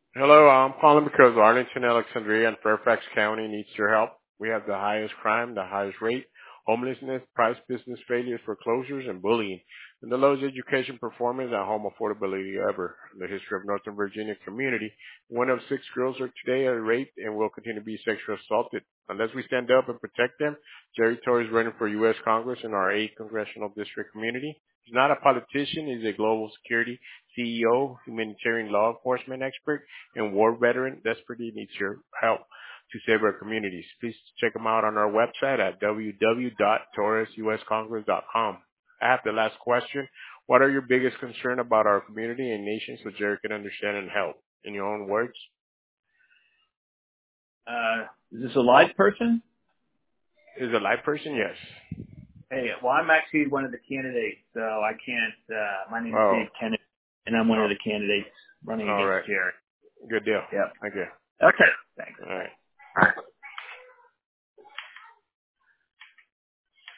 Hello, I'm calling because Arlington, Alexandria, and Fairfax County needs your help. We have the highest crime, the highest rate, homelessness, price business failures, foreclosures, and bullying, and the lowest education performance and home affordability ever. In the history of Northern Virginia community, one of six girls are today raped and will continue to be sexually assaulted. Unless we stand up and protect them, Jerry Torres is running for U.S. Congress in our 8th Congressional District community. He's not a politician. He's a global security CEO, humanitarian law enforcement expert, and war veteran desperately needs your help to save our communities. Please check them out on our website at www.torresuscongress.com. I have the last question. What are your biggest concern about our community and nation so Jerry can understand and help? In your own words. Is this a live person? Is a live person? Yes. Hey, well, I'm actually one of the candidates, so I can't. My name is Dave Kennedy, and I'm one of the candidates running against Jerry. Good deal. Yep. Thank you. Okay. Thanks. All right.